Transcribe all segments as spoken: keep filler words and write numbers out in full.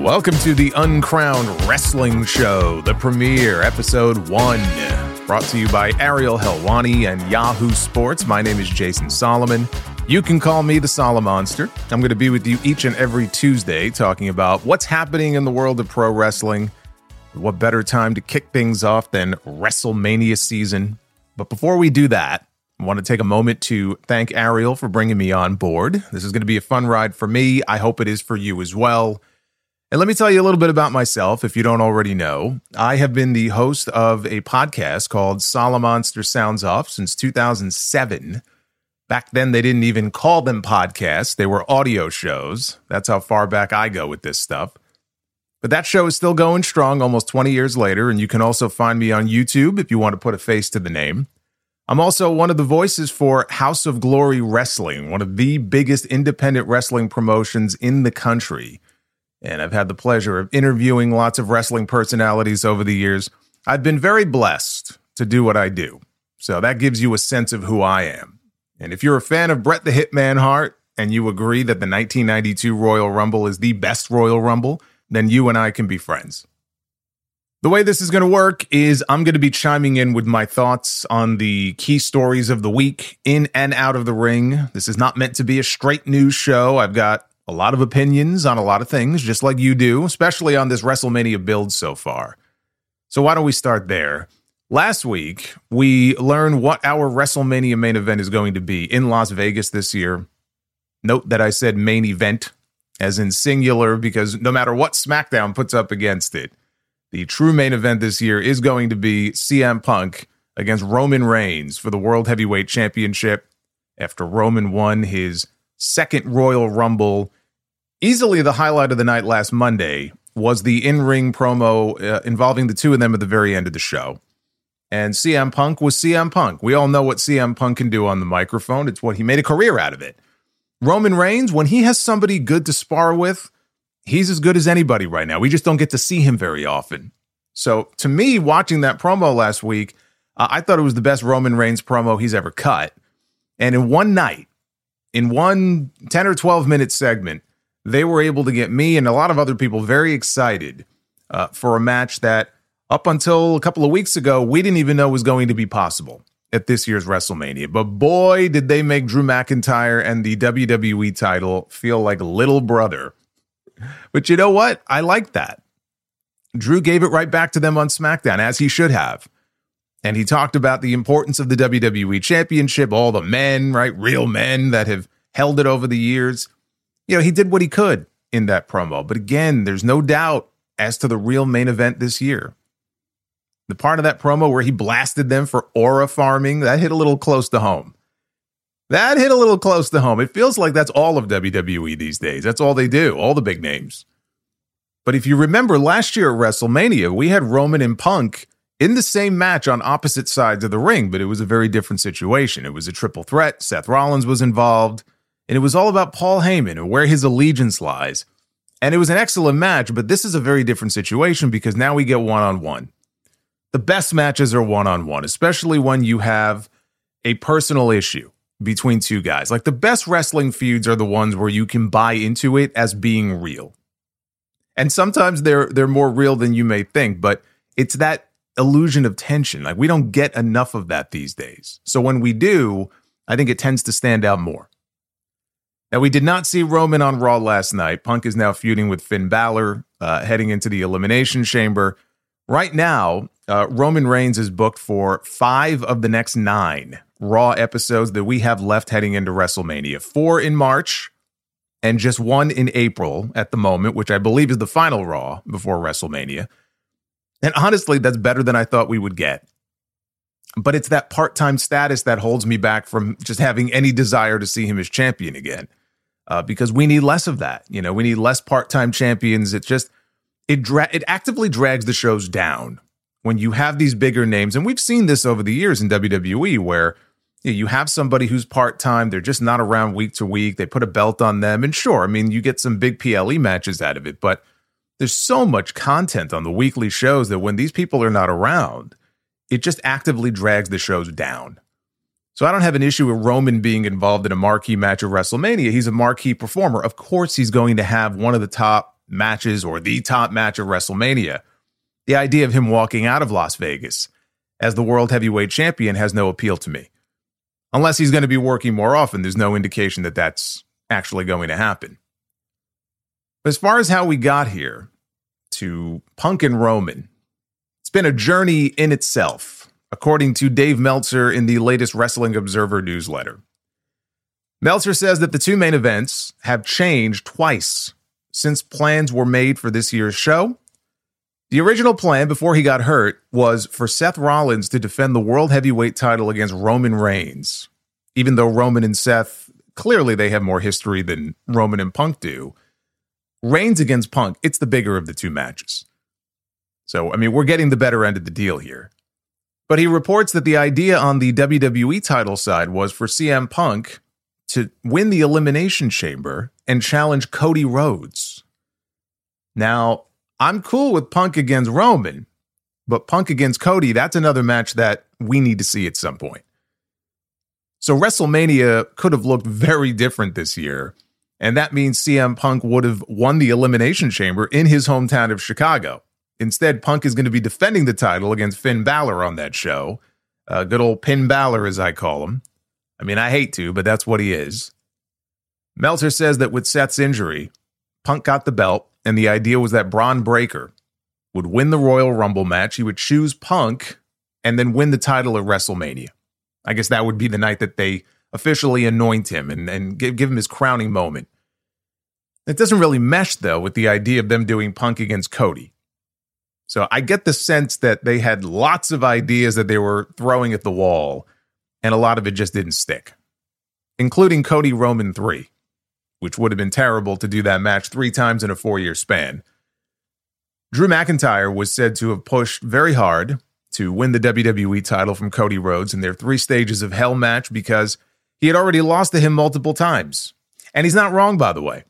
Welcome to the Uncrowned Wrestling Show, the premiere, episode one, brought to you by Ariel Helwani and Yahoo Sports. My name is Jason Solomon. You can call me the Solomonster. I'm going to be with you each and every Tuesday talking about what's happening in the world of pro wrestling. What better time to kick things off than WrestleMania season? But before we do that, I want to take a moment to thank Ariel for bringing me on board. This is going to be a fun ride for me. I hope it is for you as well. And let me tell you a little bit about myself, if you don't already know. I have been the host of a podcast called Solomonster Sounds Off since two thousand seven. Back then, they didn't even call them podcasts. They were audio shows. That's how far back I go with this stuff. But that show is still going strong almost twenty years later, and you can also find me on YouTube if you want to put a face to the name. I'm also one of the voices for House of Glory Wrestling, one of the biggest independent wrestling promotions in the country. And I've had the pleasure of interviewing lots of wrestling personalities over the years. I've been very blessed to do what I do. So that gives you a sense of who I am. And if you're a fan of Bret the Hitman Hart and you agree that the nineteen ninety-two Royal Rumble is the best Royal Rumble, then you and I can be friends. The way this is going to work is I'm going to be chiming in with my thoughts on the key stories of the week in and out of the ring. This is not meant to be a straight news show. I've got a lot of opinions on a lot of things, just like you do, especially on this WrestleMania build so far. So why don't we start there? Last week, we learned what our WrestleMania main event is going to be in Las Vegas this year. Note that I said main event, as in singular, because no matter what SmackDown puts up against it, the true main event this year is going to be C M Punk against Roman Reigns for the World Heavyweight Championship after Roman won his second Royal Rumble. Easily the highlight of the night last Monday was the in-ring promo uh, involving the two of them at the very end of the show. And C M Punk was C M Punk. We all know what C M Punk can do on the microphone. It's what he made a career out of it. Roman Reigns, when he has somebody good to spar with, he's as good as anybody right now. We just don't get to see him very often. So to me, watching that promo last week, uh, I thought it was the best Roman Reigns promo he's ever cut. And in one night, in one ten or twelve minute segment, they were able to get me and a lot of other people very excited uh, for a match that up until a couple of weeks ago, we didn't even know was going to be possible at this year's WrestleMania. But boy, did they make Drew McIntyre and the W W E title feel like little brother. But you know what? I like that. Drew gave it right back to them on SmackDown, as he should have. And he talked about the importance of the W W E Championship, all the men, right? Real men that have held it over the years. You know, he did what he could in that promo. But again, there's no doubt as to the real main event this year. The part of that promo where he blasted them for aura farming, that hit a little close to home. That hit a little close to home. It feels like that's all of W W E these days. That's all they do, all the big names. But if you remember last year at WrestleMania, we had Roman and Punk in the same match on opposite sides of the ring, but it was a very different situation. It was a triple threat. Seth Rollins was involved, and it was all about Paul Heyman and where his allegiance lies. And it was an excellent match, but this is a very different situation because now we get one-on-one. The best matches are one-on-one, especially when you have a personal issue between two guys. Like the best wrestling feuds are the ones where you can buy into it as being real. And sometimes they're they're more real than you may think, but it's that illusion of tension. Like we don't get enough of that these days. So when we do, I think it tends to stand out more. Now, we did not see Roman on Raw last night. Punk is now feuding with Finn Balor, uh, heading into the Elimination Chamber. Right now, uh, Roman Reigns is booked for five of the next nine Raw episodes that we have left heading into WrestleMania. Four in March and just one in April at the moment, which I believe is the final Raw before WrestleMania. And honestly, that's better than I thought we would get. But it's that part-time status that holds me back from just having any desire to see him as champion again. Uh, because we need less of that. You know, we need less part-time champions. It just, it dra- it actively drags the shows down when you have these bigger names. And we've seen this over the years in W W E where you know, you have somebody who's part-time. They're just not around week to week. They put a belt on them. And sure, I mean, you get some big P L E matches out of it. But there's so much content on the weekly shows that when these people are not around, it just actively drags the shows down. So I don't have an issue with Roman being involved in a marquee match of WrestleMania. He's a marquee performer. Of course, he's going to have one of the top matches or the top match of WrestleMania, the idea of him walking out of Las Vegas as the World Heavyweight Champion has no appeal to me. Unless he's going to be working more often, there's no indication that that's actually going to happen. As far as how we got here to Punk and Roman, it's been a journey in itself, according to Dave Meltzer in the latest Wrestling Observer newsletter. Meltzer says that the two main events have changed twice since plans were made for this year's show. The original plan before he got hurt was for Seth Rollins to defend the World Heavyweight title against Roman Reigns. Even though Roman and Seth, clearly they have more history than Roman and Punk do. Reigns against Punk, it's the bigger of the two matches. So, I mean, we're getting the better end of the deal here. But he reports that the idea on the W W E title side was for C M Punk to win the Elimination Chamber and challenge Cody Rhodes. Now, I'm cool with Punk against Roman, but Punk against Cody, that's another match that we need to see at some point. So WrestleMania could have looked very different this year, and that means C M Punk would have won the Elimination Chamber in his hometown of Chicago. Instead, Punk is going to be defending the title against Finn Balor on that show. Uh, good old Pin Balor, as I call him. I mean, I hate to, but that's what he is. Meltzer says that with Seth's injury, Punk got the belt, and the idea was that Braun Breaker would win the Royal Rumble match. He would choose Punk and then win the title at WrestleMania. I guess that would be the night that they officially anoint him and, and give, give him his crowning moment. It doesn't really mesh, though, with the idea of them doing Punk against Cody. So I get the sense that they had lots of ideas that they were throwing at the wall, and a lot of it just didn't stick, including Cody Roman three, which would have been terrible to do that match three times in a four-year span. Drew McIntyre was said to have pushed very hard to win the W W E title from Cody Rhodes in their Three Stages of Hell match because he had already lost to him multiple times. And he's not wrong, by the way.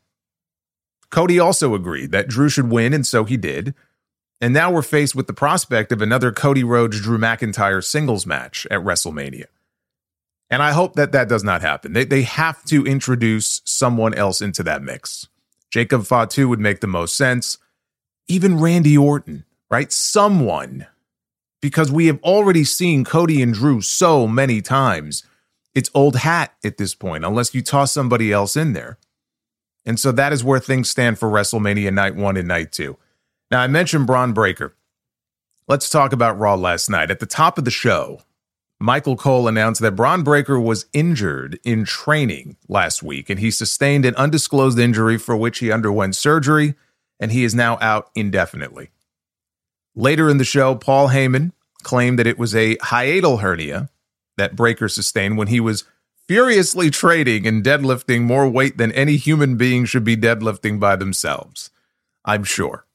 Cody also agreed that Drew should win, and so he did. And now we're faced with the prospect of another Cody Rhodes-Drew McIntyre singles match at WrestleMania. And I hope that that does not happen. They, they have to introduce someone else into that mix. Jacob Fatu would make the most sense. Even Randy Orton, right? Someone. Because we have already seen Cody and Drew so many times. It's old hat at this point, unless you toss somebody else in there. And so that is where things stand for WrestleMania Night one and Night two. Now, I mentioned Braun Breaker. Let's talk about Raw last night. At the top of the show, Michael Cole announced that Braun Breaker was injured in training last week, and he sustained an undisclosed injury for which he underwent surgery, and he is now out indefinitely. Later in the show, Paul Heyman claimed that it was a hiatal hernia that Breaker sustained when he was furiously trading and deadlifting more weight than any human being should be deadlifting by themselves. I'm sure.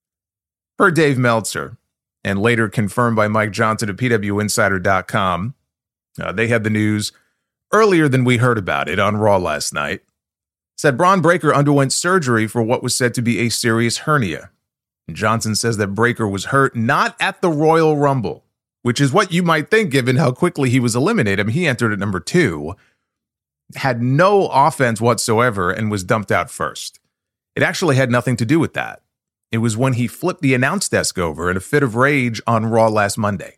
Per Dave Meltzer, and later confirmed by Mike Johnson of P W Insider dot com, uh, they had the news earlier than we heard about it on Raw last night, said Braun Breaker underwent surgery for what was said to be a serious hernia. And Johnson says that Breaker was hurt not at the Royal Rumble, which is what you might think given how quickly he was eliminated. I mean, he entered at number two, had no offense whatsoever, and was dumped out first. It actually had nothing to do with that. It was when he flipped the announce desk over in a fit of rage on Raw last Monday.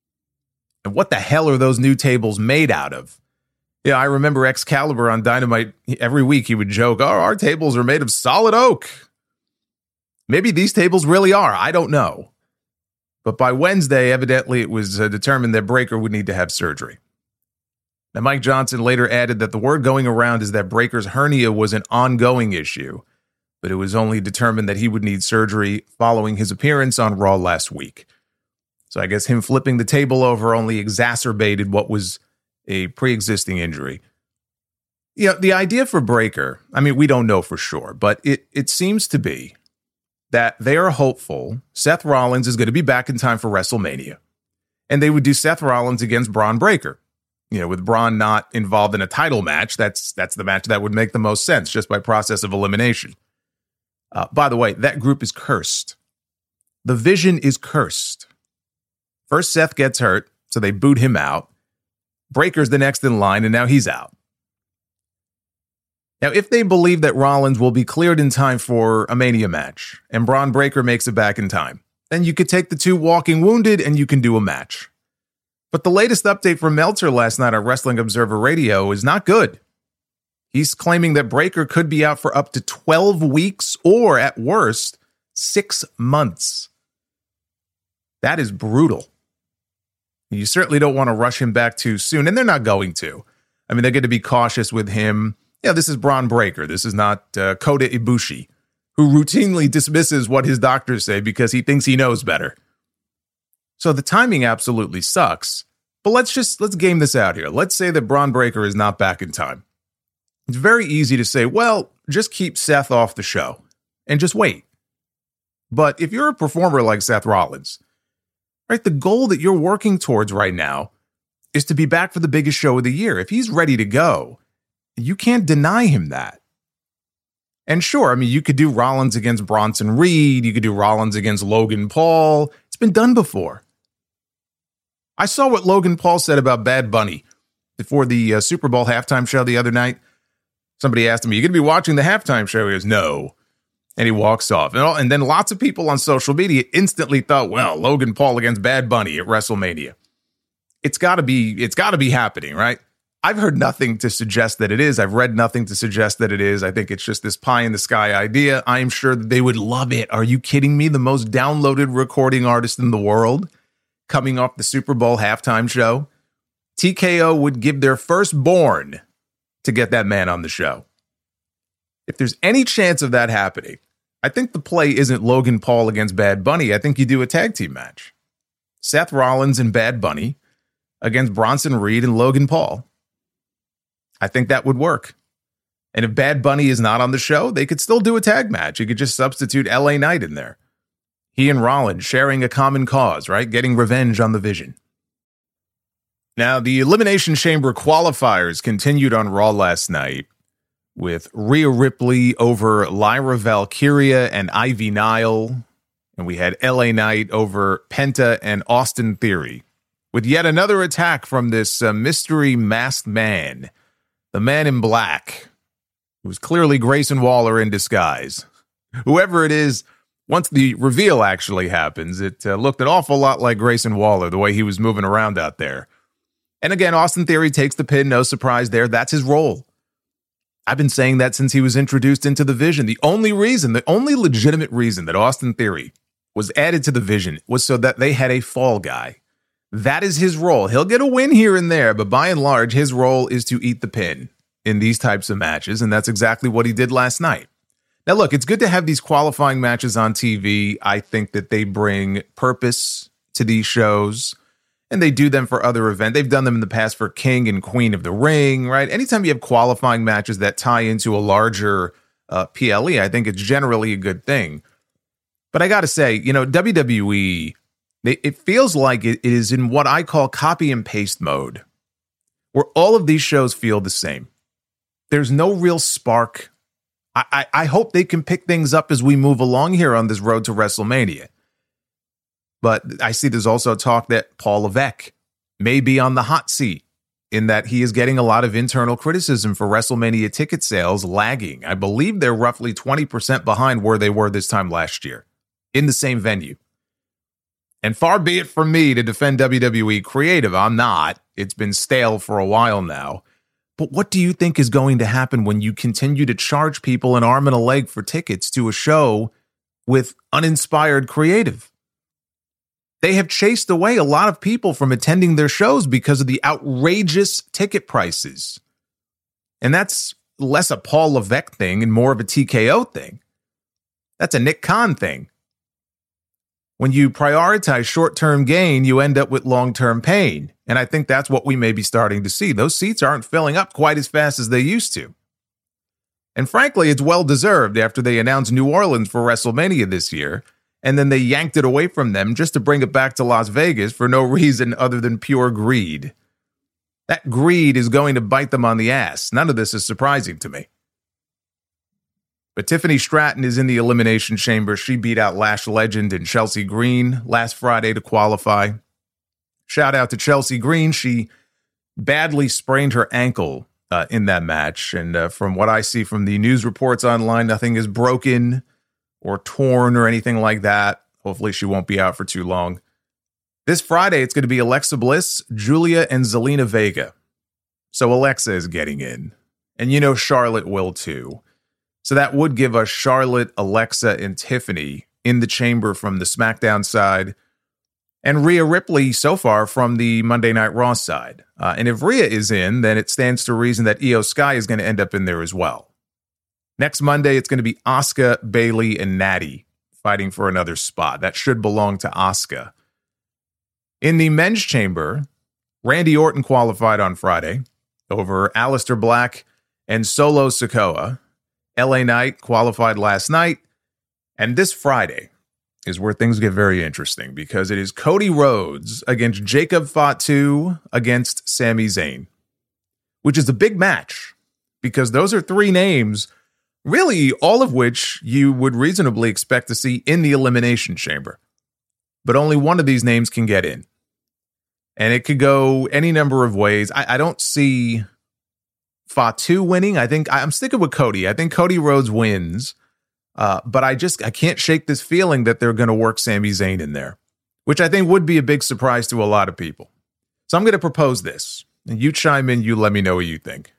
And what the hell are those new tables made out of? Yeah, I remember Excalibur on Dynamite. Every week he would joke, oh, our tables are made of solid oak. Maybe these tables really are. I don't know. But by Wednesday, evidently it was uh, determined that Breaker would need to have surgery. Now, Mike Johnson later added that the word going around is that Breaker's hernia was an ongoing issue, but it was only determined that he would need surgery following his appearance on Raw last week. So I guess him flipping the table over only exacerbated what was a pre-existing injury. You know, the idea for Breaker, I mean, we don't know for sure, but it, it seems to be that they are hopeful Seth Rollins is going to be back in time for WrestleMania. And they would do Seth Rollins against Braun Breaker. You know, with Braun not involved in a title match, that's that's the match that would make the most sense just by process of elimination. Uh, by the way, that group is cursed. The Vision is cursed. First, Seth gets hurt, so they boot him out. Breaker's the next in line, and now he's out. Now, if they believe that Rollins will be cleared in time for a Mania match and Braun Breaker makes it back in time, then you could take the two walking wounded and you can do a match. But the latest update from Meltzer last night on Wrestling Observer Radio is not good. He's claiming that Breaker could be out for up to twelve weeks or, at worst, six months. That is brutal. You certainly don't want to rush him back too soon, and they're not going to. I mean, they're going to be cautious with him. Yeah, this is Braun Breaker. This is not uh, Kota Ibushi, who routinely dismisses what his doctors say because he thinks he knows better. So the timing absolutely sucks. But let's just, let's game this out here. Let's say that Braun Breaker is not back in time. It's very easy to say, well, just keep Seth off the show and just wait. But if you're a performer like Seth Rollins, right, the goal that you're working towards right now is to be back for the biggest show of the year. If he's ready to go, you can't deny him that. And sure, I mean, you could do Rollins against Bronson Reed. You could do Rollins against Logan Paul. It's been done before. I saw what Logan Paul said about Bad Bunny before the uh, Super Bowl halftime show the other night. Somebody asked him, are you going to be watching the halftime show? He goes, no. And he walks off. And, all, and then lots of people on social media instantly thought, well, Logan Paul against Bad Bunny at WrestleMania. It's got to be, it's got to be happening, right? I've heard nothing to suggest that it is. I've read nothing to suggest that it is. I think it's just this pie in the sky idea. I am sure that they would love it. Are you kidding me? The most downloaded recording artist in the world coming off the Super Bowl halftime show. T K O would give their firstborn to get that man on the show. If there's any chance of that happening, I think the play isn't Logan Paul against Bad Bunny. I think you do a tag team match. Seth Rollins and Bad Bunny against Bronson Reed and Logan Paul. I think that would work. And if Bad Bunny is not on the show, they could still do a tag match. You could just substitute L A Knight in there. He and Rollins sharing a common cause, right? Getting revenge on the Vision. Now, the Elimination Chamber qualifiers continued on Raw last night with Rhea Ripley over Lyra Valkyria and Ivy Nile. And we had L A Knight over Penta and Austin Theory. With yet another attack from this uh, mystery masked man. The man in black, who was clearly Grayson Waller in disguise. Whoever it is, once the reveal actually happens, it uh, looked an awful lot like Grayson Waller, the way he was moving around out there. And again, Austin Theory takes the pin, no surprise there. That's his role. I've been saying that since he was introduced into the Vision. The only reason, the only legitimate reason that Austin Theory was added to the Vision was so that they had a fall guy. That is his role. He'll get a win here and there, but by and large, his role is to eat the pin in these types of matches, and that's exactly what he did last night. Now, look, it's good to have these qualifying matches on T V. I think that they bring purpose to these shows, and they do them for other events. They've done them in the past for King and Queen of the Ring, right? Anytime you have qualifying matches that tie into a larger uh, P L E, I think it's generally a good thing. But I got to say, you know, W W E, it feels like it is in what I call copy and paste mode, where all of these shows feel the same. There's no real spark. I, I, I hope they can pick things up as we move along here on this road to WrestleMania. But I see there's also talk that Paul Levesque may be on the hot seat in that he is getting a lot of internal criticism for WrestleMania ticket sales lagging. I believe they're roughly twenty percent behind where they were this time last year in the same venue. And far be it from me to defend W W E Creative. I'm not. It's been stale for a while now. But what do you think is going to happen when you continue to charge people an arm and a leg for tickets to a show with uninspired creative? They have chased away a lot of people from attending their shows because of the outrageous ticket prices. And that's less a Paul Levesque thing and more of a T K O thing. That's a Nick Khan thing. When you prioritize short-term gain, you end up with long-term pain. And I think that's what we may be starting to see. Those seats aren't filling up quite as fast as they used to. And frankly, it's well-deserved after they announced New Orleans for WrestleMania this year, and then they yanked it away from them just to bring it back to Las Vegas for no reason other than pure greed. That greed is going to bite them on the ass. None of this is surprising to me. But Tiffany Stratton is in the Elimination Chamber. She beat out Lash Legend and Chelsea Green last Friday to qualify. Shout out to Chelsea Green. She badly sprained her ankle uh, in that match. And uh, from what I see from the news reports online, nothing is broken or torn or anything like that. Hopefully she won't be out for too long. This Friday, it's going to be Alexa Bliss, Julia, and Zelina Vega. So Alexa is getting in. And you know Charlotte will too. So that would give us Charlotte, Alexa, and Tiffany in the chamber from the SmackDown side, and Rhea Ripley so far from the Monday Night Raw side. Uh, and if Rhea is in, then it stands to reason that Io Sky is going to end up in there as well. Next Monday, it's going to be Asuka, Bayley, and Natty fighting for another spot. That should belong to Asuka. In the men's chamber, Randy Orton qualified on Friday over Aleister Black and Solo Sikoa. L A Knight qualified last night. And this Friday is where things get very interesting because it is Cody Rhodes against Jacob Fatu against Sami Zayn, which is a big match because those are three names, really all of which you would reasonably expect to see in the Elimination Chamber. But only one of these names can get in. And it could go any number of ways. I, I don't see Fatu winning. I think I'm sticking with Cody. I think Cody Rhodes wins. Uh, but I just, I can't shake this feeling that they're going to work Sami Zayn in there, which I think would be a big surprise to a lot of people. So I'm going to propose this. And you chime in, you let me know what you think.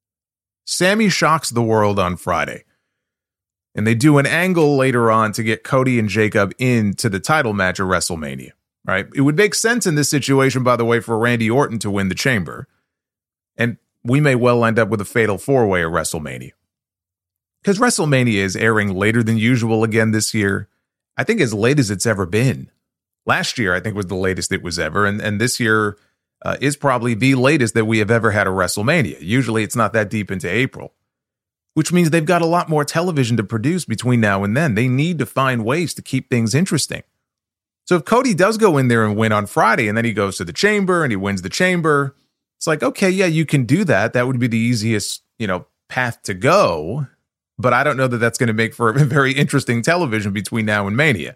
Sami shocks the world on Friday. And they do an angle later on to get Cody and Jacob into the title match at WrestleMania. Right? It would make sense in this situation, by the way, for Randy Orton to win the chamber. And we may well end up with a fatal four-way at WrestleMania. Because WrestleMania is airing later than usual again this year. I think as late as it's ever been. Last year, I think, was the latest it was ever. And, and this year uh, is probably the latest that we have ever had a WrestleMania. Usually it's not that deep into April. Which means they've got a lot more television to produce between now and then. They need to find ways to keep things interesting. So if Cody does go in there and win on Friday, and then he goes to the chamber and he wins the chamber, it's like, okay, yeah, you can do that. That would be the easiest, you know, path to go. But I don't know that that's going to make for a very interesting television between now and Mania.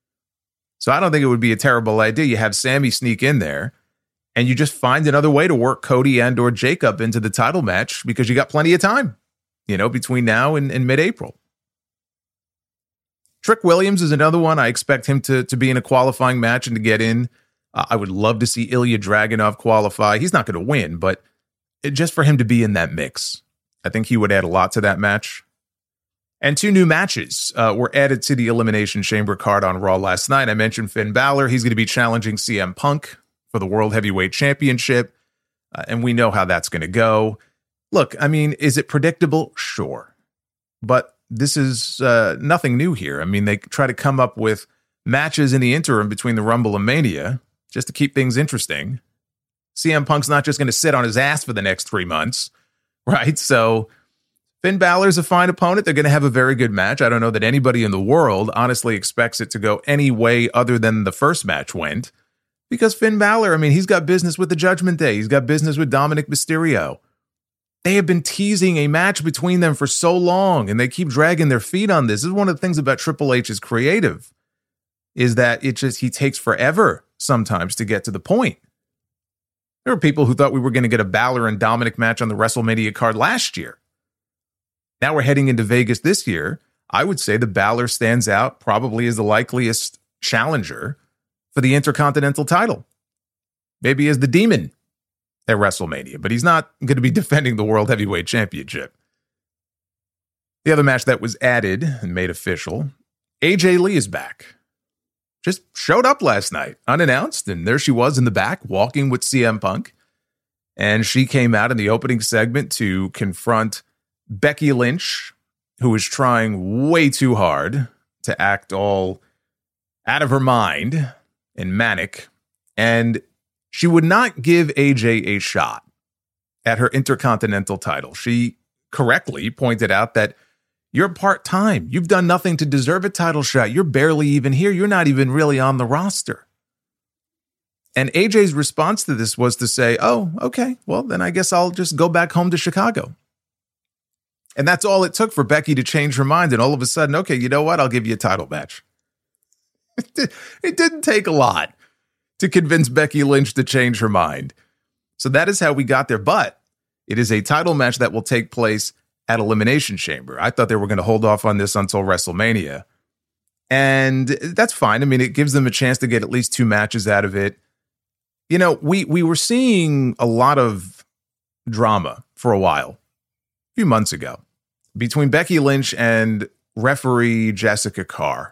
So I don't think it would be a terrible idea. You have Sami sneak in there, and you just find another way to work Cody and or Jacob into the title match because you got plenty of time, you know, between now and, and mid-April. Trick Williams is another one. I expect him to, to be in a qualifying match and to get in. Uh, I would love to see Ilya Dragunov qualify. He's not going to win, but it, just for him to be in that mix, I think he would add a lot to that match. And two new matches uh, were added to the Elimination Chamber card on Raw last night. I mentioned Finn Balor. He's going to be challenging C M Punk for the World Heavyweight Championship. Uh, and we know how that's going to go. Look, I mean, is it predictable? Sure. But this is uh, nothing new here. I mean, they try to come up with matches in the interim between the Rumble and Mania just to keep things interesting. C M Punk's not just going to sit on his ass for the next three months, right? So Finn Balor's a fine opponent. They're going to have a very good match. I don't know that anybody in the world honestly expects it to go any way other than the first match went. Because Finn Balor, I mean, he's got business with the Judgment Day. He's got business with Dominic Mysterio. They have been teasing a match between them for so long, and they keep dragging their feet on this. This is one of the things about Triple H's creative, is that it just, he takes forever sometimes to get to the point. There were people who thought we were going to get a Balor and Dominic match on the WrestleMania card last year. Now we're heading into Vegas this year. I would say the Balor stands out probably as the likeliest challenger for the Intercontinental title. Maybe as the Demon at WrestleMania, but he's not going to be defending the World Heavyweight Championship. The other match that was added and made official, A J Lee is back. Just showed up last night, unannounced, and there she was in the back, walking with C M Punk. And she came out in the opening segment to confront Becky Lynch, who was trying way too hard to act all out of her mind and manic, and she would not give A J a shot at her Intercontinental title. She correctly pointed out that you're part-time. You've done nothing to deserve a title shot. You're barely even here. You're not even really on the roster. And A J's response to this was to say, oh, okay, well, then I guess I'll just go back home to Chicago. And that's all it took for Becky to change her mind. And all of a sudden, okay, you know what? I'll give you a title match. It didn't take a lot to convince Becky Lynch to change her mind. So that is how we got there. But It is a title match that will take place at Elimination Chamber. I thought they were going to hold off on this until WrestleMania. And that's fine. I mean, it gives them a chance to get at least two matches out of it. You know, we we were seeing a lot of drama for a while, a few months ago, between Becky Lynch and referee Jessica Carr.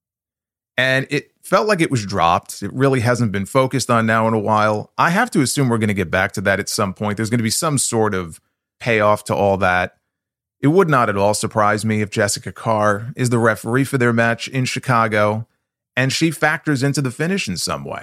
And it felt like it was dropped. It really hasn't been focused on now in a while. I have to assume we're going to get back to that at some point. There's going to be some sort of payoff to all that. It would not at all surprise me if Jessica Carr is the referee for their match in Chicago and she factors into the finish in some way.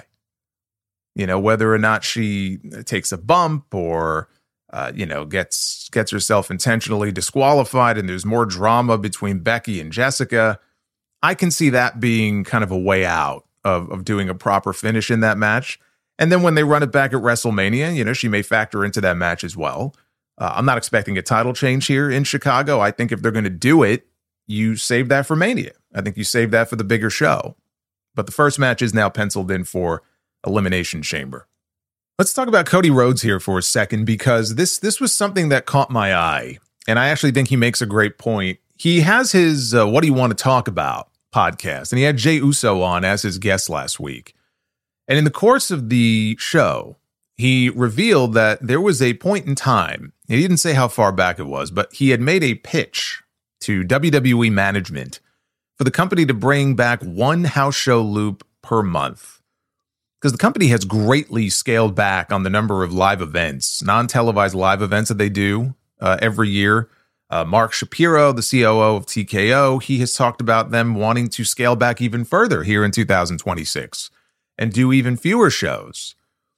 You know, whether or not she takes a bump or, uh, you know, gets gets herself intentionally disqualified and there's more drama between Becky and Jessica. I can see that being kind of a way out of, of doing a proper finish in that match. And then when they run it back at WrestleMania, you know, she may factor into that match as well. Uh, I'm not expecting a title change here in Chicago. I think if they're going to do it, you save that for Mania. I think you save that for the bigger show. But the first match is now penciled in for Elimination Chamber. Let's talk about Cody Rhodes here for a second, because this this was something that caught my eye. And I actually think he makes a great point. He has his uh, What Do You Want to Talk About podcast, and he had Jey Uso on as his guest last week. And in the course of the show, he revealed that there was a point in time, he didn't say how far back it was, but he had made a pitch to W W E management for the company to bring back one house show loop per month. Because the company has greatly scaled back on the number of live events, non-televised live events that they do uh, every year. Uh, Mark Shapiro, the C O O of T K O, he has talked about them wanting to scale back even further here in two thousand twenty-six and do even fewer shows.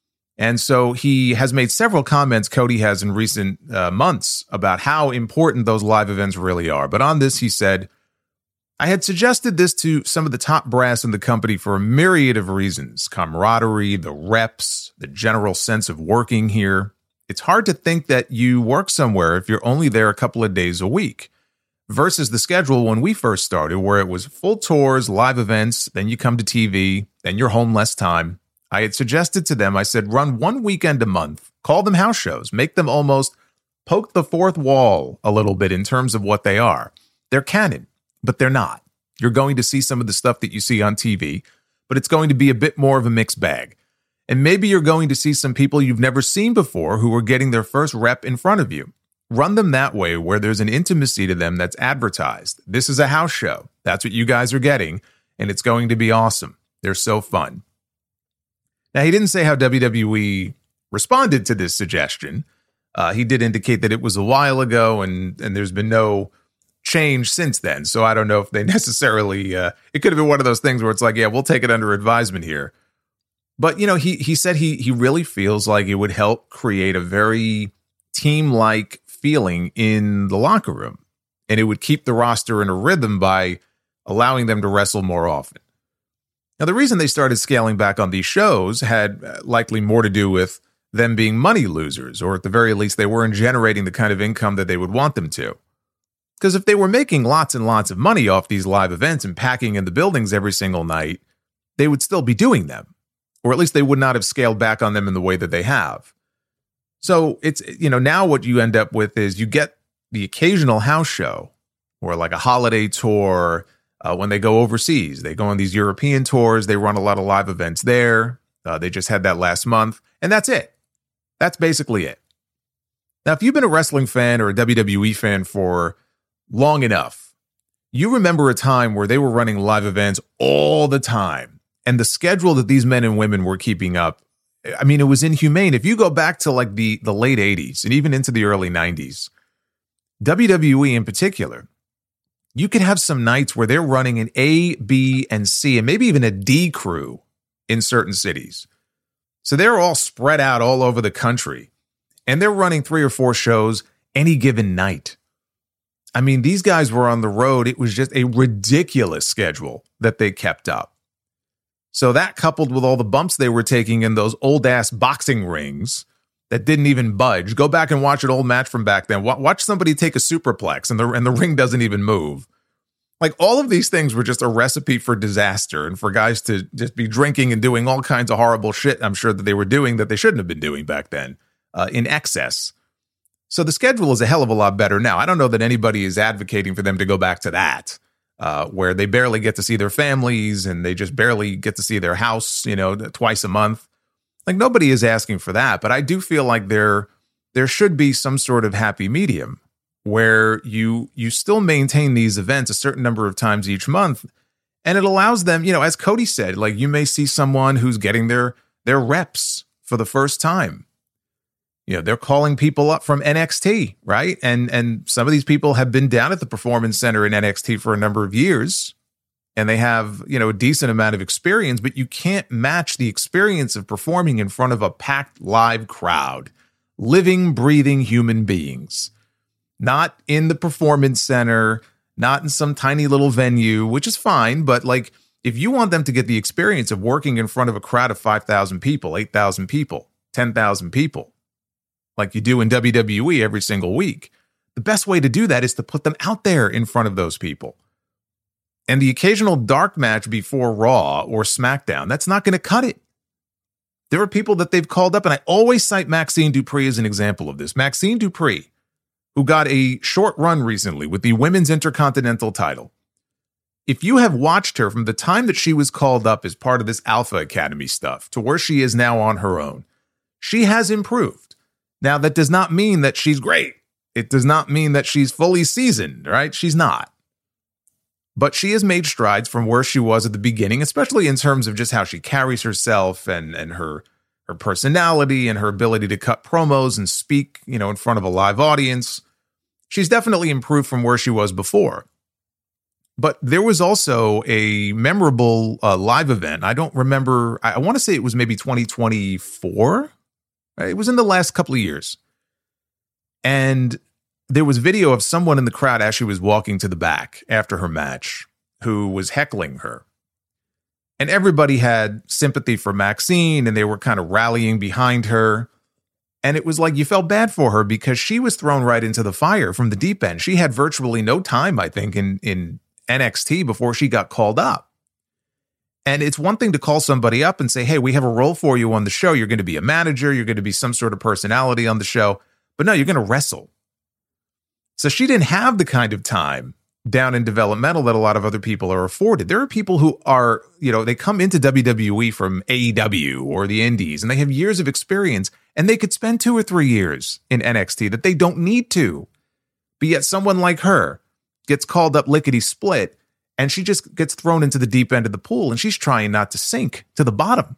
And so he has made several comments, Cody has in recent uh, months, about how important those live events really are. But on this, he said, I had suggested this to some of the top brass in the company for a myriad of reasons. Camaraderie, the reps, the general sense of working here. It's hard to think that you work somewhere if you're only there a couple of days a week versus the schedule when we first started, where it was full tours, live events, then you come to T V, then you're home less time. I had suggested to them, I said, run one weekend a month, call them house shows, make them almost poke the fourth wall a little bit in terms of what they are. They're canon, but they're not. You're going to see some of the stuff that you see on T V, but it's going to be a bit more of a mixed bag. And maybe you're going to see some people you've never seen before who are getting their first rep in front of you. Run them that way where there's an intimacy to them that's advertised. This is a house show. That's what you guys are getting, and it's going to be awesome. They're so fun. Now, he didn't say how W W E responded to this suggestion. Uh, he did indicate that it was a while ago, and, and there's been no change since then. So I don't know if they necessarily, uh, it could have been one of those things where it's like, yeah, we'll take it under advisement here. But, you know, he he said he he really feels like it would help create a very team-like feeling in the locker room. And it would keep the roster in a rhythm by allowing them to wrestle more often. Now, the reason they started scaling back on these shows had likely more to do with them being money losers, or at the very least, they weren't generating the kind of income that they would want them to. Because if they were making lots and lots of money off these live events and packing in the buildings every single night, they would still be doing them. Or at least they would not have scaled back on them in the way that they have. So it's, you know, now what you end up with is you get the occasional house show or like a holiday tour uh, when they go overseas. They go on these European tours. They run a lot of live events there. Uh, they just had that last month. And that's it. That's basically it. Now, if you've been a wrestling fan or a W W E fan for long enough, you remember a time where they were running live events all the time. And the schedule that these men and women were keeping up, I mean, it was inhumane. If you go back to like the, the late eighties and even into the early nineties, W W E in particular, you could have some nights where they're running an A, B, and C, and maybe even a D crew in certain cities. So they're all spread out all over the country, and they're running three or four shows any given night. I mean, these guys were on the road. It was just a ridiculous schedule that they kept up. So that coupled with all the bumps they were taking in those old-ass boxing rings that didn't even budge. Go back and watch an old match from back then. Watch somebody take a superplex and the, and the ring doesn't even move. Like, all of these things were just a recipe for disaster and for guys to just be drinking and doing all kinds of horrible shit, I'm sure that they were doing that they shouldn't have been doing back then uh, in excess. So the schedule is a hell of a lot better now. I don't know that anybody is advocating for them to go back to that, uh, where they barely get to see their families and they just barely get to see their house, you know, twice a month. Like, nobody is asking for that, but I do feel like there there should be some sort of happy medium where you you still maintain these events a certain number of times each month, and it allows them, you know, as Cody said, like, you may see someone who's getting their their reps for the first time. You know, they're calling people up from N X T, right? And and some of these people have been down at the Performance Center in N X T for a number of years, and they have, you know, a decent amount of experience, but you can't match the experience of performing in front of a packed live crowd, living, breathing human beings. Not in the Performance Center, not in some tiny little venue, which is fine, but like, if you want them to get the experience of working in front of a crowd of five thousand people, eight thousand people, ten thousand people, like you do in W W E every single week, the best way to do that is to put them out there in front of those people. And the occasional dark match before Raw or SmackDown, that's not going to cut it. There are people that they've called up, and I always cite Maxine Dupree as an example of this. Maxine Dupree, who got a short run recently with the Women's Intercontinental title. If you have watched her from the time that she was called up as part of this Alpha Academy stuff to where she is now on her own, she has improved. Now, that does not mean that she's great. It does not mean that she's fully seasoned, right? She's not. But she has made strides from where she was at the beginning, especially in terms of just how she carries herself and, and her, her personality and her ability to cut promos and speak, you know, in front of a live audience. She's definitely improved from where she was before. But there was also a memorable uh, live event. I don't remember. I, I want to say it was maybe twenty twenty-four. It was in the last couple of years. And there was video of someone in the crowd as she was walking to the back after her match who was heckling her. And everybody had sympathy for Maxine, and they were kind of rallying behind her. And it was like you felt bad for her because she was thrown right into the fire from the deep end. She had virtually no time, I think, in, in N X T before she got called up. And it's one thing to call somebody up and say, hey, we have a role for you on the show. You're going to be a manager. You're going to be some sort of personality on the show. But no, you're going to wrestle. So she didn't have the kind of time down in developmental that a lot of other people are afforded. There are people who are, you know, they come into W W E from A E W or the Indies, and they have years of experience, and they could spend two or three years in N X T that they don't need to. But yet someone like her gets called up lickety-split, and she just gets thrown into the deep end of the pool, and she's trying not to sink to the bottom.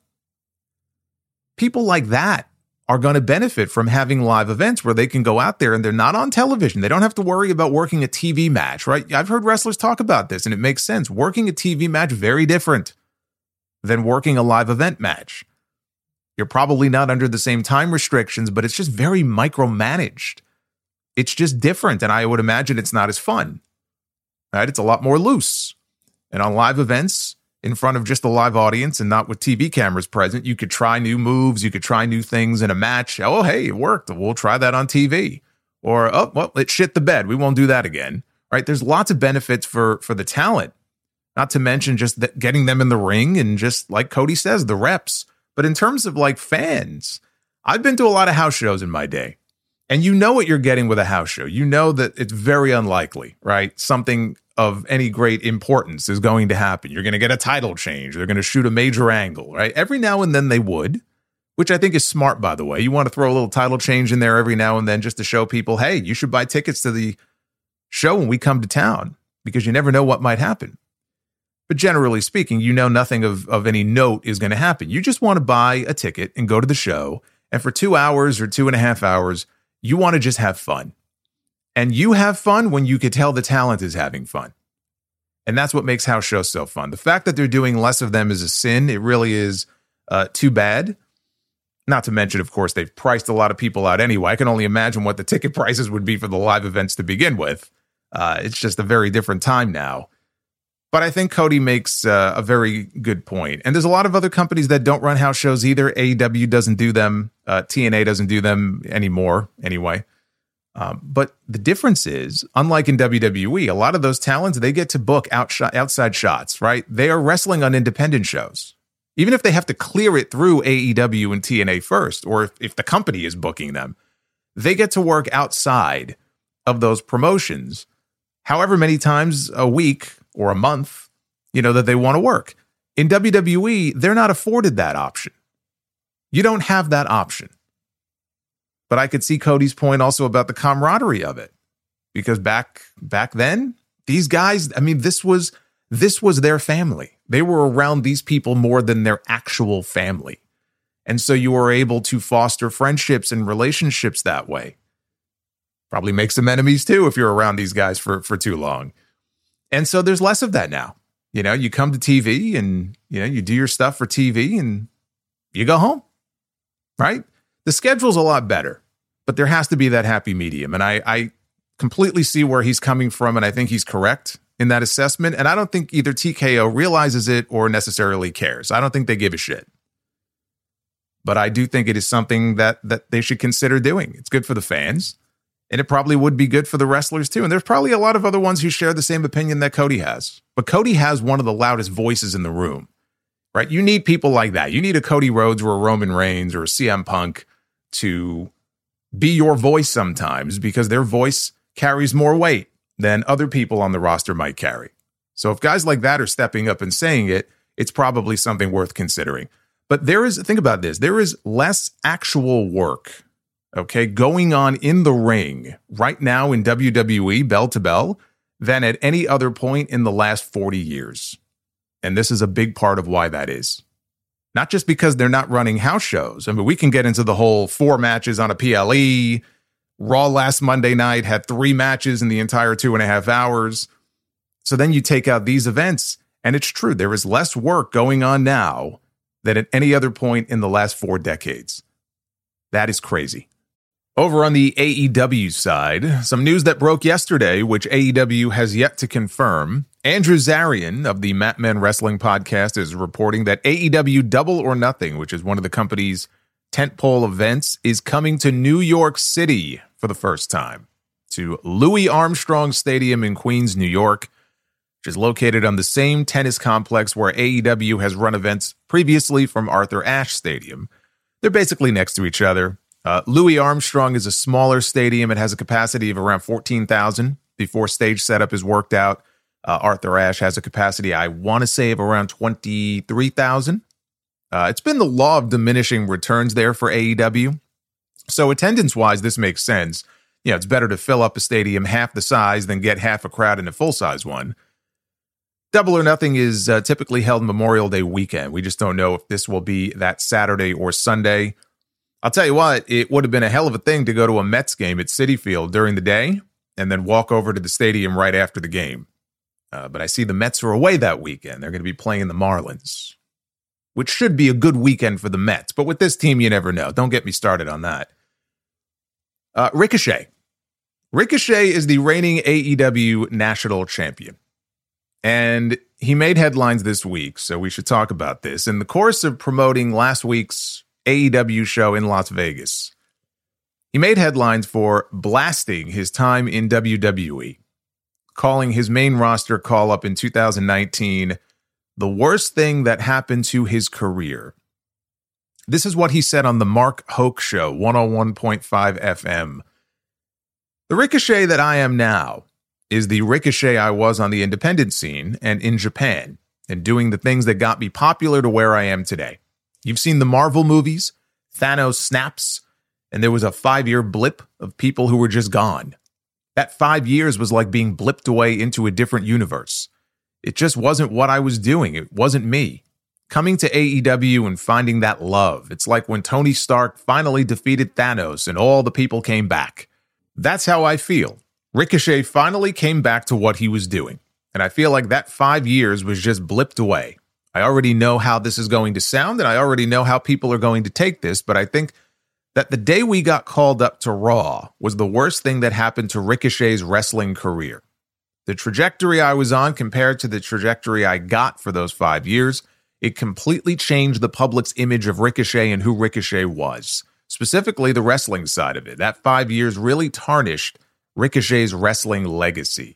People like that are going to benefit from having live events where they can go out there and they're not on television. They don't have to worry about working a T V match, right? I've heard wrestlers talk about this, and it makes sense. Working a T V match, very different than working a live event match. You're probably not under the same time restrictions, but it's just very micromanaged. It's just different, and I would imagine it's not as fun. Right? It's a lot more loose. And on live events, in front of just a live audience and not with T V cameras present, you could try new moves. You could try new things in a match. Oh, hey, it worked. We'll try that on T V. Or, oh, well, it shit the bed. We won't do that again. Right? There's lots of benefits for, for the talent, not to mention just that getting them in the ring and just, like Cody says, the reps. But in terms of like fans, I've been to a lot of house shows in my day. And you know what you're getting with a house show. You know that it's very unlikely, right? Something of any great importance is going to happen. You're going to get a title change. They're going to shoot a major angle, right? Every now and then they would, which I think is smart, by the way. You want to throw a little title change in there every now and then just to show people, hey, you should buy tickets to the show when we come to town, because you never know what might happen. But generally speaking, you know nothing of, of any note is going to happen. You just want to buy a ticket and go to the show. And for two hours or two and a half hours, you want to just have fun. And you have fun when you could tell the talent is having fun. And that's what makes house shows so fun. The fact that they're doing less of them is a sin. It really is uh, too bad. Not to mention, of course, they've priced a lot of people out anyway. I can only imagine what the ticket prices would be for the live events to begin with. Uh, it's just a very different time now. But I think Cody makes uh, a very good point. And there's a lot of other companies that don't run house shows either. A E W doesn't do them. Uh, T N A doesn't do them anymore, anyway. Um, but the difference is, unlike in W W E, a lot of those talents, they get to book out sh- outside shots, right? They are wrestling on independent shows. Even if they have to clear it through A E W and T N A first, or if, if the company is booking them, they get to work outside of those promotions however many times a week or a month, you know, that they want to work. In W W E, they're not afforded that option. You don't have that option. But I could see Cody's point also about the camaraderie of it. Because back back then, these guys, I mean, this was this was their family. They were around these people more than their actual family. And so you were able to foster friendships and relationships that way. Probably make some enemies too if you're around these guys for, for too long. And so there's less of that now. You know, you come to T V and, you know, you do your stuff for T V and you go home, right? The schedule's a lot better, but there has to be that happy medium. And I, I completely see where he's coming from, and I think he's correct in that assessment. And I don't think either T K O realizes it or necessarily cares. I don't think they give a shit. But I do think it is something that that they should consider doing. It's good for the fans, and it probably would be good for the wrestlers too. And there's probably a lot of other ones who share the same opinion that Cody has. But Cody has one of the loudest voices in the room, right? You need people like that. You need a Cody Rhodes or a Roman Reigns or a C M Punk to be your voice sometimes, because their voice carries more weight than other people on the roster might carry. So if guys like that are stepping up and saying it, it's probably something worth considering. But there is, think about this, there is less actual work, okay, going on in the ring right now in W W E, bell to bell, than at any other point in the last forty years. And this is a big part of why that is. Not just because they're not running house shows. I mean, we can get into the whole four matches on a P L E. Raw last Monday night had three matches in the entire two and a half hours. So then you take out these events, and it's true, there is less work going on now than at any other point in the last four decades. That is crazy. Over on the A E W side, some news that broke yesterday, which A E W has yet to confirm. Andrew Zarian of the Mat Men Wrestling podcast is reporting that A E W Double or Nothing, which is one of the company's tentpole events, is coming to New York City for the first time, to Louis Armstrong Stadium in Queens, New York, which is located on the same tennis complex where A E W has run events previously from Arthur Ashe Stadium. They're basically next to each other. Uh, Louis Armstrong is a smaller stadium. It has a capacity of around fourteen thousand before stage setup is worked out. Uh, Arthur Ashe has a capacity, I want to say, of around twenty-three thousand. Uh, it's been the law of diminishing returns there for A E W. So attendance-wise, this makes sense. You know, it's better to fill up a stadium half the size than get half a crowd in a full-size one. Double or Nothing is uh, typically held Memorial Day weekend. We just don't know if this will be that Saturday or Sunday. I'll tell you what, it would have been a hell of a thing to go to a Mets game at Citi Field during the day and then walk over to the stadium right after the game. Uh, but I see the Mets are away that weekend. They're going to be playing the Marlins, which should be a good weekend for the Mets. But with this team, you never know. Don't get me started on that. Uh, Ricochet. Ricochet is the reigning A E W national champion. And he made headlines this week, so we should talk about this. In the course of promoting last week's A E W show in Las Vegas, he made headlines for blasting his time in W W E, calling his main roster call-up in two thousand nineteen the worst thing that happened to his career. This is what he said on the Mark Hoke Show, one oh one point five F M. The Ricochet that I am now is the Ricochet I was on the independent scene and in Japan, and doing the things that got me popular to where I am today. You've seen the Marvel movies, Thanos snaps, and there was a five-year blip of people who were just gone. That five years was like being blipped away into a different universe. It just wasn't what I was doing. It wasn't me. Coming to A E W and finding that love. It's like when Tony Stark finally defeated Thanos and all the people came back. That's how I feel. Ricochet finally came back to what he was doing. And I feel like that five years was just blipped away. I already know how this is going to sound, and I already know how people are going to take this, but I think that the day we got called up to Raw was the worst thing that happened to Ricochet's wrestling career. The trajectory I was on compared to the trajectory I got for those five years, it completely changed the public's image of Ricochet and who Ricochet was. Specifically, the wrestling side of it. That five years really tarnished Ricochet's wrestling legacy.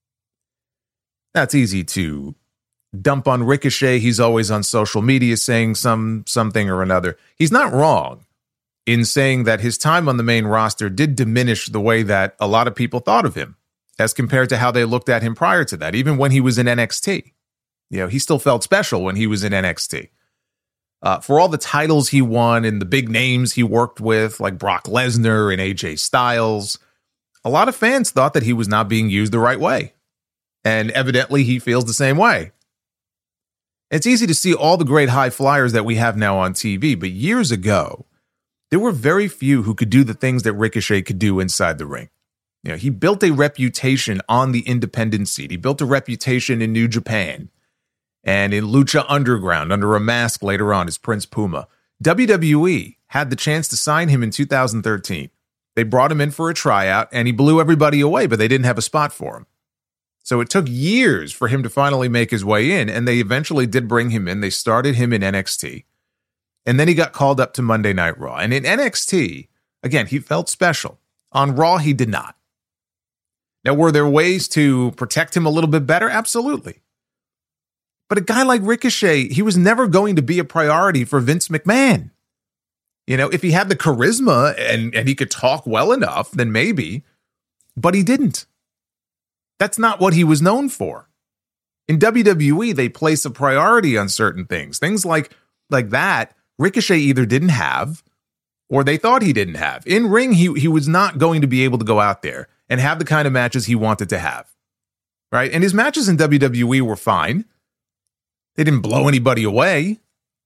That's easy to dump on Ricochet. He's always on social media saying some something or another. He's not wrong. in saying that his time on the main roster did diminish the way that a lot of people thought of him as compared to how they looked at him prior to that, even when he was in N X T. You know, he still felt special when he was in N X T. Uh, for all the titles he won and the big names he worked with, like Brock Lesnar and A J Styles, a lot of fans thought that he was not being used the right way. And evidently, he feels the same way. It's easy to see all the great high flyers that we have now on T V, but years ago, there were very few who could do the things that Ricochet could do inside the ring. You know, he built a reputation on the independent scene. He built a reputation in New Japan and in Lucha Underground under a mask later on as Prince Puma. W W E had the chance to sign him in two thousand thirteen. They brought him in for a tryout, and he blew everybody away, but they didn't have a spot for him. So it took years for him to finally make his way in, and they eventually did bring him in. They started him in N X T, and then he got called up to Monday Night Raw. And in N X T, again, he felt special. On Raw, he did not. Now, were there ways to protect him a little bit better? Absolutely. But a guy like Ricochet, he was never going to be a priority for Vince McMahon. You know, if he had the charisma and, and he could talk well enough, then maybe, but he didn't. That's not what he was known for. In W W E, they place a priority on certain things. Things like, like that, Ricochet either didn't have or they thought he didn't have. In ring, he, he was not going to be able to go out there and have the kind of matches he wanted to have. Right? And his matches in W W E were fine. They didn't blow anybody away.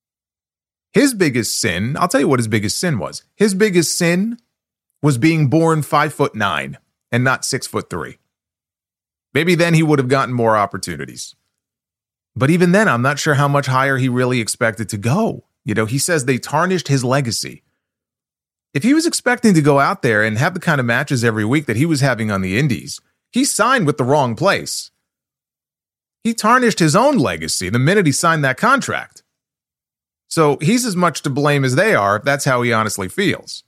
His biggest sin, I'll tell you what his biggest sin was. His biggest sin was being born five foot nine and not six foot three. Maybe then he would have gotten more opportunities. But even then, I'm not sure how much higher he really expected to go. You know, he says they tarnished his legacy. If he was expecting to go out there and have the kind of matches every week that he was having on the indies, he signed with the wrong place. He tarnished his own legacy the minute he signed that contract. So he's as much to blame as they are if that's how he honestly feels.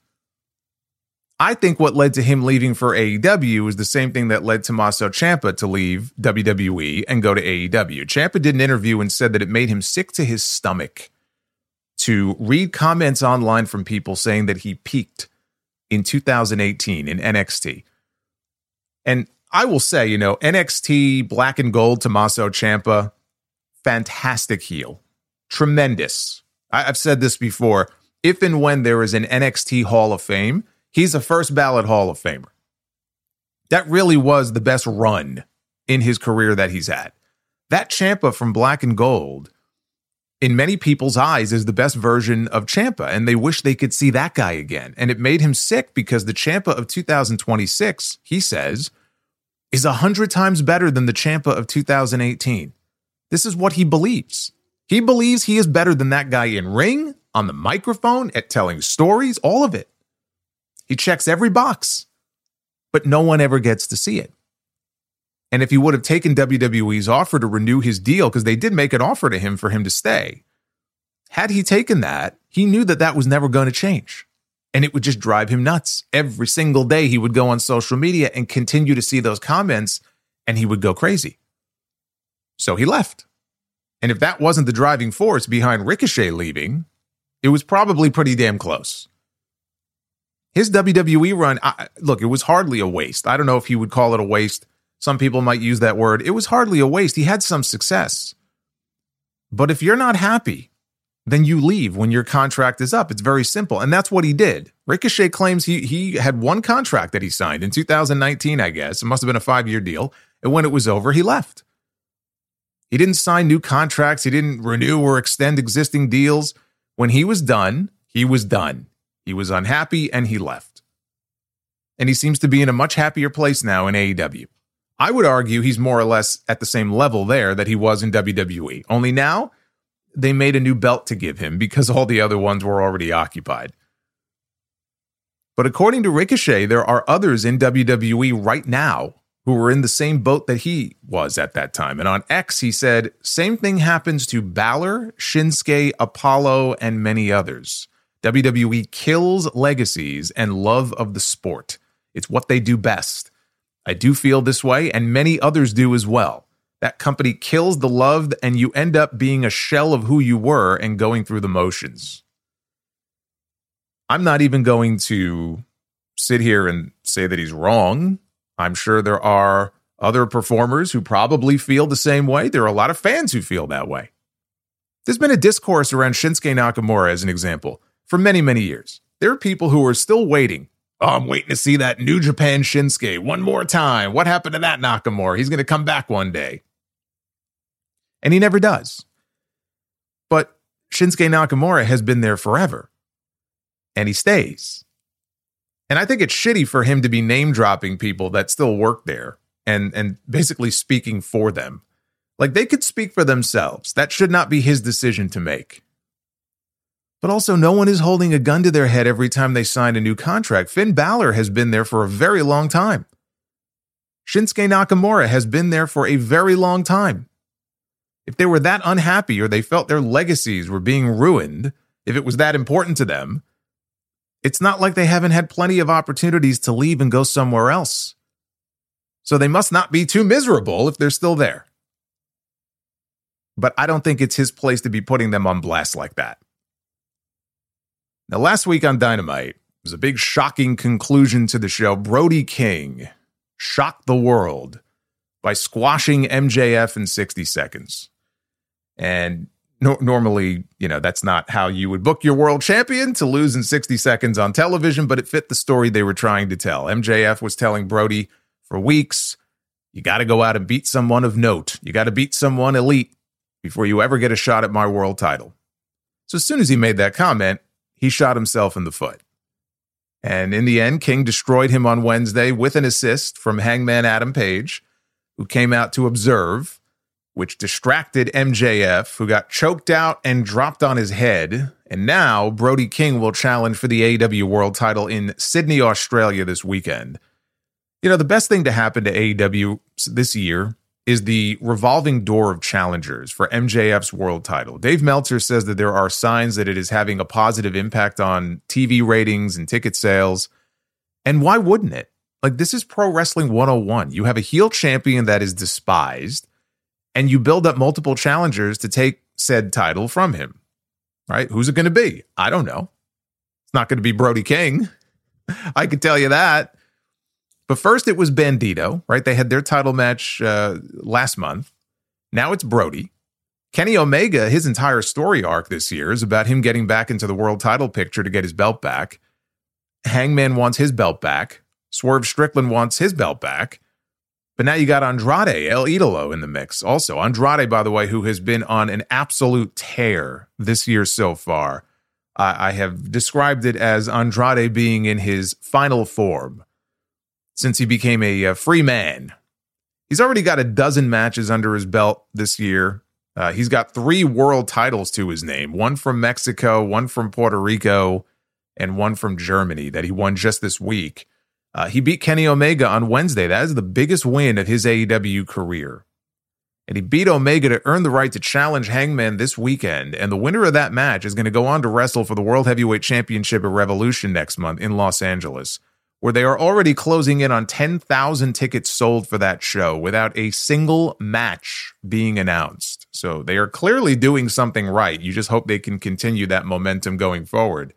I think what led to him leaving for A E W is the same thing that led Tommaso Ciampa to leave W W E and go to A E W. Ciampa did an interview and said that it made him sick to his stomach to read comments online from people saying that he peaked in two thousand eighteen in N X T. And I will say, you know, N X T, Black and Gold, Tommaso Ciampa, fantastic heel. Tremendous. I- I've said this before. If and when there is an N X T Hall of Fame, he's a first ballot Hall of Famer. That really was the best run in his career that he's had. That Ciampa from Black and Gold, in many people's eyes, is the best version of Ciampa, and they wish they could see that guy again. And it made him sick because the Ciampa of two thousand twenty-six, he says, is a hundred times better than the Ciampa of two thousand eighteen. This is what he believes. He believes he is better than that guy in ring, on the microphone, at telling stories, all of it. He checks every box, but no one ever gets to see it. And if he would have taken W W E's offer to renew his deal, because they did make an offer to him for him to stay, had he taken that, he knew that that was never going to change. And it would just drive him nuts. Every single day he would go on social media and continue to see those comments, and he would go crazy. So he left. And if that wasn't the driving force behind Ricochet leaving, it was probably pretty damn close. His W W E run, I, look, it was hardly a waste. I don't know if he would call it a waste. Some people might use that word. It was hardly a waste. He had some success. But if you're not happy, then you leave when your contract is up. It's very simple. And that's what he did. Ricochet claims he he had one contract that he signed in two thousand nineteen, I guess. It must have been a five-year deal. And when it was over, he left. He didn't sign new contracts. He didn't renew or extend existing deals. When he was done, he was done. He was unhappy and he left. And he seems to be in a much happier place now in A E W. I would argue he's more or less at the same level there that he was in W W E. Only now, they made a new belt to give him because all the other ones were already occupied. But according to Ricochet, there are others in W W E right now who were in the same boat that he was at that time. And on X, he said, same thing happens to Balor, Shinsuke, Apollo, and many others. W W E kills legacies and love of the sport. It's what they do best. I do feel this way, and many others do as well. That company kills the loved, and you end up being a shell of who you were and going through the motions. I'm not even going to sit here and say that he's wrong. I'm sure there are other performers who probably feel the same way. There are a lot of fans who feel that way. There's been a discourse around Shinsuke Nakamura as an example for many, many years. There are people who are still waiting. Oh, I'm waiting to see that New Japan Shinsuke one more time. What happened to that Nakamura? He's going to come back one day. And he never does. But Shinsuke Nakamura has been there forever. And he stays. And I think it's shitty for him to be name-dropping people that still work there and, and basically speaking for them. Like, they could speak for themselves. That should not be his decision to make. But also, no one is holding a gun to their head every time they sign a new contract. Finn Balor has been there for a very long time. Shinsuke Nakamura has been there for a very long time. If they were that unhappy or they felt their legacies were being ruined, if it was that important to them, it's not like they haven't had plenty of opportunities to leave and go somewhere else. So they must not be too miserable if they're still there. But I don't think it's his place to be putting them on blast like that. Now, last week on Dynamite was a big shocking conclusion to the show. Brody King shocked the world by squashing M J F in sixty seconds. And no- normally, you know, that's not how you would book your world champion, to lose in sixty seconds on television, but it fit the story they were trying to tell. M J F was telling Brody for weeks, you got to go out and beat someone of note. You got to beat someone elite before you ever get a shot at my world title. So as soon as he made that comment, he shot himself in the foot. And in the end, King destroyed him on Wednesday with an assist from Hangman Adam Page, who came out to observe, which distracted M J F, who got choked out and dropped on his head. And now Brody King will challenge for the A E W World title in Sydney, Australia this weekend. You know, the best thing to happen to A E W this year is the revolving door of challengers for M J F's world title. Dave Meltzer says that there are signs that it is having a positive impact on T V ratings and ticket sales. And why wouldn't it? Like, this is Pro Wrestling one oh one. You have a heel champion that is despised, and you build up multiple challengers to take said title from him. Right? Who's it going to be? I don't know. It's not going to be Brody King. I can tell you that. But first it was Bandito, right? They had their title match uh, last month. Now it's Brody. Kenny Omega, his entire story arc this year is about him getting back into the world title picture to get his belt back. Hangman wants his belt back. Swerve Strickland wants his belt back. But now you got Andrade, El Idolo in the mix. Also, Andrade, by the way, who has been on an absolute tear this year so far. I, I have described it as Andrade being in his final form since he became a, a free man. He's already got a dozen matches under his belt this year. Uh, he's got three world titles to his name, one from Mexico, one from Puerto Rico, and one from Germany that he won just this week. Uh, he beat Kenny Omega on Wednesday. That is the biggest win of his A E W career. And he beat Omega to earn the right to challenge Hangman this weekend. And the winner of that match is going to go on to wrestle for the World Heavyweight Championship at Revolution next month in Los Angeles, where they are already closing in on ten thousand tickets sold for that show without a single match being announced. So they are clearly doing something right. You just hope they can continue that momentum going forward.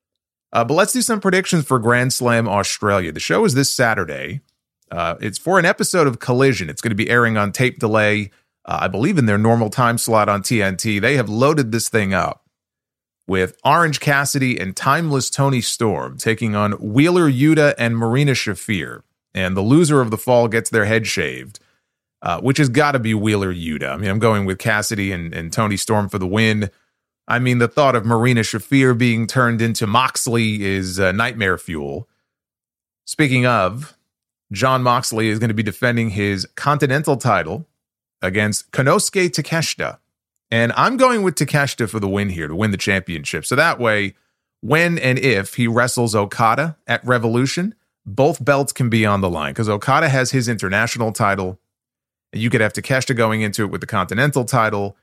Uh, but let's do some predictions for Grand Slam Australia. The show is this Saturday. Uh, it's for an episode of Collision. It's going to be airing on tape delay, uh, I believe in their normal time slot on T N T. They have loaded this thing up with Orange Cassidy and Timeless Tony Storm taking on Wheeler Yuta and Marina Shafir. And the loser of the fall gets their head shaved, uh, which has got to be Wheeler Yuta. I mean, I'm going with Cassidy and, and Tony Storm for the win. I mean, the thought of Marina Shafir being turned into Moxley is uh, nightmare fuel. Speaking of, Jon Moxley is going to be defending his Continental title against Konosuke Takeshita. And I'm going with Takeshita for the win here to win the championship. So that way, when and if he wrestles Okada at Revolution, both belts can be on the line because Okada has his international title. And you could have Takeshita going into it with the Continental title.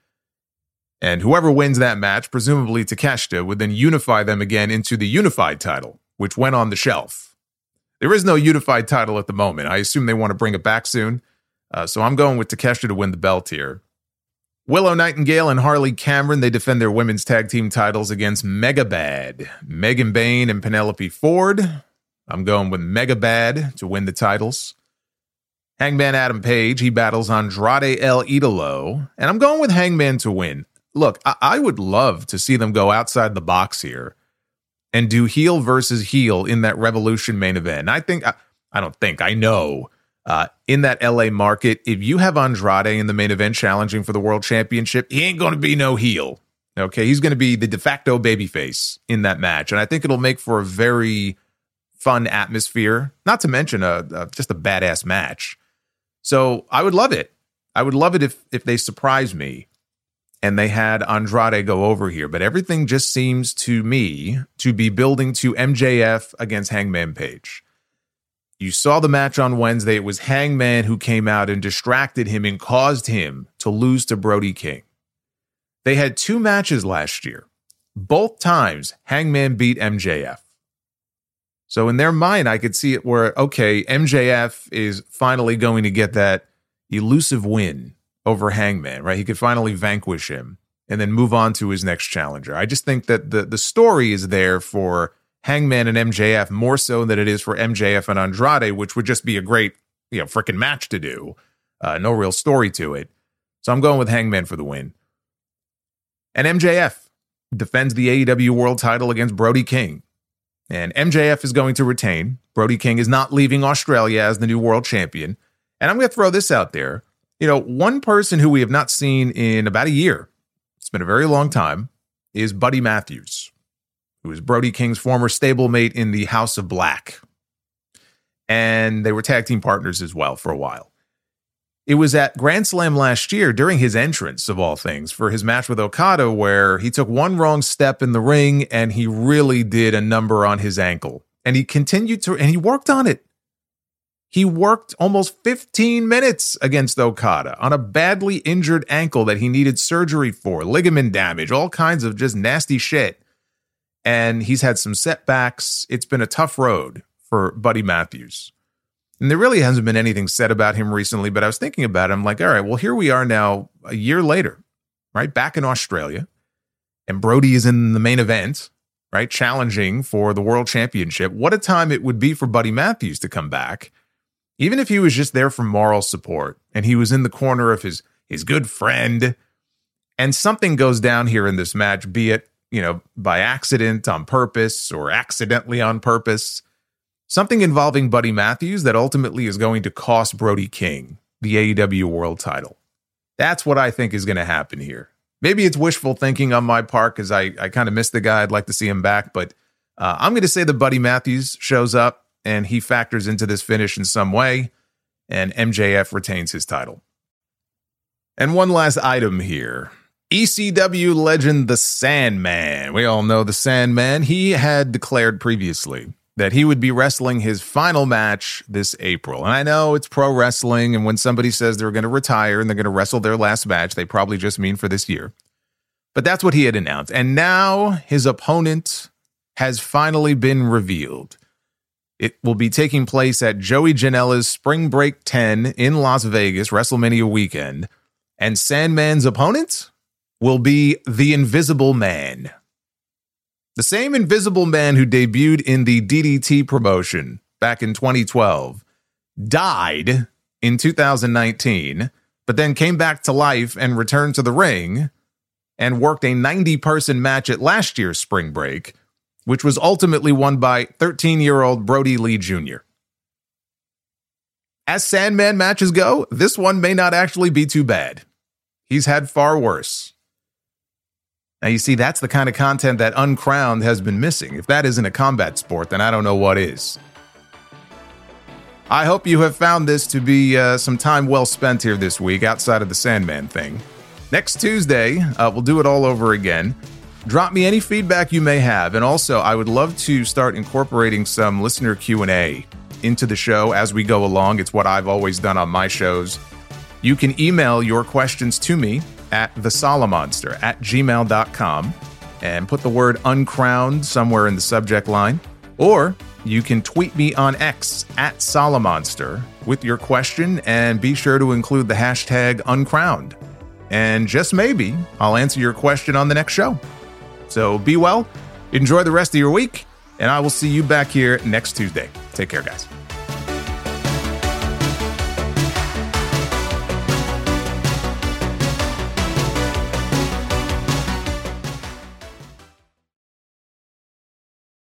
And whoever wins that match, presumably Takeshita, would then unify them again into the unified title, which went on the shelf. There is no unified title at the moment. I assume they want to bring it back soon. Uh, so I'm going with Takeshita to win the belt here. Willow Nightingale and Harley Cameron, they defend their women's tag team titles against Megabad, Megan Bayne and Penelope Ford. I'm going with Megabad to win the titles. Hangman Adam Page, he battles Andrade El Idolo, and I'm going with Hangman to win. Look, I, I would love to see them go outside the box here and do heel versus heel in that Revolution main event. And I think, I, I don't think, I know, uh, in that L A market, if you have Andrade in the main event challenging for the world championship, he ain't going to be no heel. Okay, he's going to be the de facto babyface in that match. And I think it'll make for a very fun atmosphere, not to mention a, a just a badass match. So I would love it. I would love it if if they surprised me and they had Andrade go over here. But everything just seems to me to be building to M J F against Hangman Page. You saw the match on Wednesday. It was Hangman who came out and distracted him and caused him to lose to Brody King. They had two matches last year. Both times, Hangman beat M J F. So in their mind, I could see it where, okay, M J F is finally going to get that elusive win over Hangman, right? He could finally vanquish him and then move on to his next challenger. I just think that the, the story is there for Hangman and M J F more so than it is for M J F and Andrade, which would just be a great, you know, freaking match to do. Uh, no real story to it. So I'm going with Hangman for the win. And M J F defends the A E W World title against Brody King. And M J F is going to retain. Brody King is not leaving Australia as the new world champion. And I'm going to throw this out there. You know, one person who we have not seen in about a year, it's been a very long time, is Buddy Matthews, who is Brody King's former stablemate in the House of Black. And they were tag team partners as well for a while. It was at Grand Slam last year during his entrance, of all things, for his match with Okada, where he took one wrong step in the ring and he really did a number on his ankle. And he continued to, and he worked on it. He worked almost fifteen minutes against Okada on a badly injured ankle that he needed surgery for, ligament damage, all kinds of just nasty shit. And he's had some setbacks. It's been a tough road for Buddy Matthews. And there really hasn't been anything said about him recently, but I was thinking about it. I'm like, all right, well, here we are now a year later, right? Back in Australia. And Brody is in the main event, right? Challenging for the world championship. What a time it would be for Buddy Matthews to come back. Even if he was just there for moral support and he was in the corner of his, his good friend, and something goes down here in this match, be it, you know, by accident, on purpose, or accidentally on purpose, something involving Buddy Matthews that ultimately is going to cost Brody King the A E W World title. That's what I think is going to happen here. Maybe it's wishful thinking on my part because I, I kind of miss the guy. I'd like to see him back, but uh, I'm going to say that Buddy Matthews shows up and he factors into this finish in some way, and M J F retains his title. And one last item here. E C W legend The Sandman. We all know The Sandman. He had declared previously that he would be wrestling his final match this April. And I know it's pro wrestling, and when somebody says they're going to retire and they're going to wrestle their last match, they probably just mean for this year. But that's what he had announced. And now his opponent has finally been revealed. It will be taking place at Joey Janela's Spring Break ten in Las Vegas, WrestleMania weekend. And Sandman's opponent will be the Invisible Man. The same Invisible Man who debuted in the D D T promotion back in twenty twelve died in two thousand nineteen, but then came back to life and returned to the ring and worked a ninety-person match at last year's Spring Break, which was ultimately won by thirteen-year-old Brody Lee Junior As Sandman matches go, this one may not actually be too bad. He's had far worse. Now, you see, that's the kind of content that Uncrowned has been missing. If that isn't a combat sport, then I don't know what is. I hope you have found this to be uh, some time well spent here this week outside of the Sandman thing. Next Tuesday, uh, we'll do it all over again. Drop me any feedback you may have. And also, I would love to start incorporating some listener Q and A into the show as we go along. It's what I've always done on my shows. You can email your questions to me at the Solomonster at gmail dot com and put the word uncrowned somewhere in the subject line. Or you can tweet me on X at Solomonster with your question and be sure to include the hashtag uncrowned. and just maybe I'll answer your question on the next show. So be well, enjoy the rest of your week, and I will see you back here next Tuesday. Take care, guys.